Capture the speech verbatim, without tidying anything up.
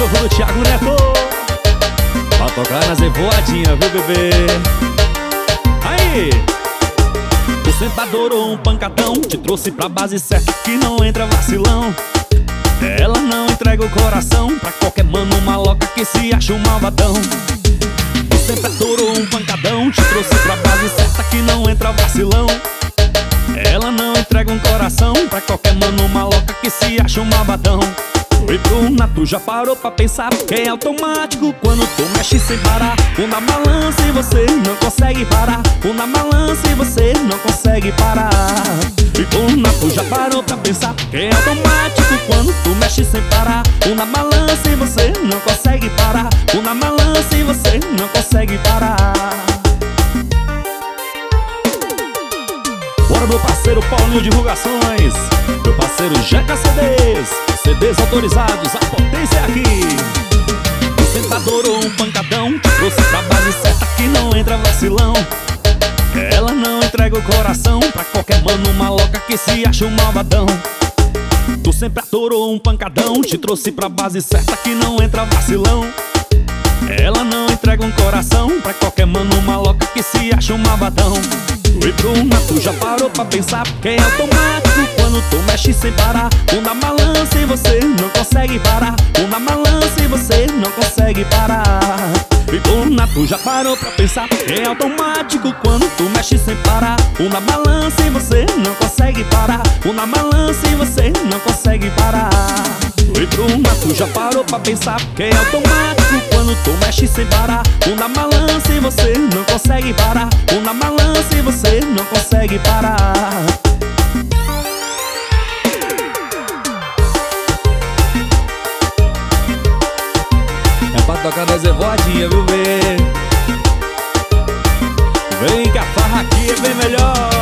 novo do Thiago Neto. Pra tocar nas revoadinhas, viu, bebê? Aí! Tu sempre adorou um pancadão, te trouxe pra base certa que não entra vacilão. Ela não entrega o coração pra qualquer mano maloca que se acha um malvadão. Tu sempre adorou um pancadão, te trouxe pra base certa que não entra vacilão. Ela não entrega um coração pra qualquer mano maloca que se acha um malvadão. Oi, Bruna, tu já parou pra pensar que é automático quando tu mexe sem parar? Um na balança e você não consegue parar. Um na balança e você não consegue parar. Oi, Bruna, tu já parou pra pensar que é automático quando tu mexe sem parar? Um na balança e você não consegue parar. Um na balança e você não consegue parar. Bora, meu parceiro Paulinho Divulgações, meu parceiro Jeca C Ds, C Ds autorizados, a potência é aqui. Você adorou um pancadão, te trouxe pra base certa que não entra vacilão. Ela não entrega o coração pra qualquer mano maloca que se acha um malvadão. Tu sempre adorou um pancadão, te trouxe pra base certa que não entra vacilão. Ela não entrega um coração pra qualquer mano maloca que se acha um malvadão. Oi, Bruna, tu já parou pra pensar que é automático quando tu mexe sem parar? Um na balança e você não consegue parar. Um na balança e você não consegue parar. Oi, Bruna, tu já parou pra pensar que é automático quando tu mexe sem parar? Um na balança e você não consegue parar. Um na balança e você não consegue parar. Oi, Bruna, tu já parou pra pensar que é automático quando tu mexe sem parar? Um na balança e você não consegue parar. Um na balança e você não consegue parar. É pra tocar nas revoadinhas, viu, bê? Vem que a farra aqui é bem melhor.